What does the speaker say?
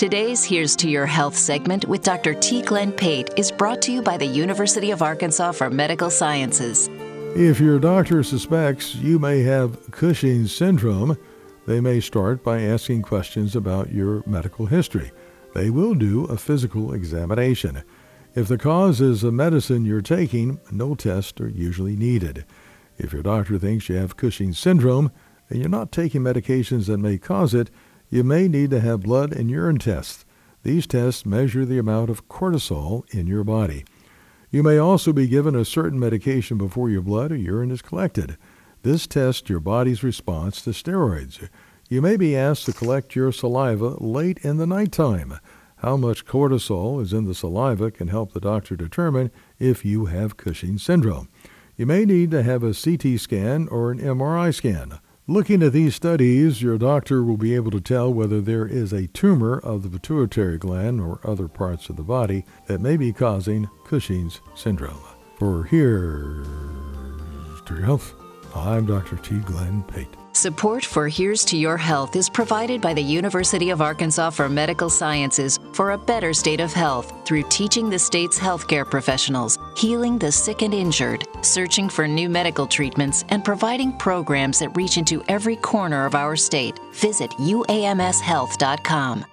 Today's Here's to Your Health segment with Dr. T. Glenn Pate is brought to you by the University of Arkansas for Medical Sciences. If your doctor suspects you may have Cushing's syndrome, they may start by asking questions about your medical history. They will do a physical examination. If the cause is a medicine you're taking, no tests are usually needed. If your doctor thinks you have Cushing's syndrome and you're not taking medications that may cause it, you may need to have blood and urine tests. These tests measure the amount of cortisol in your body. You may also be given a certain medication before your blood or urine is collected. This tests your body's response to steroids. You may be asked to collect your saliva late in the nighttime. How much cortisol is in the saliva can help the doctor determine if you have Cushing's syndrome. You may need to have a CT scan or an MRI scan. Looking at these studies, your doctor will be able to tell whether there is a tumor of the pituitary gland or other parts of the body that may be causing Cushing's syndrome. For Here's to Your Health, I'm Dr. T. Glenn Pate. Support for Here's to Your Health is provided by the University of Arkansas for Medical Sciences for a better state of health through teaching the state's healthcare professionals, healing the sick and injured, searching for new medical treatments, and providing programs that reach into every corner of our state. Visit uamshealth.com.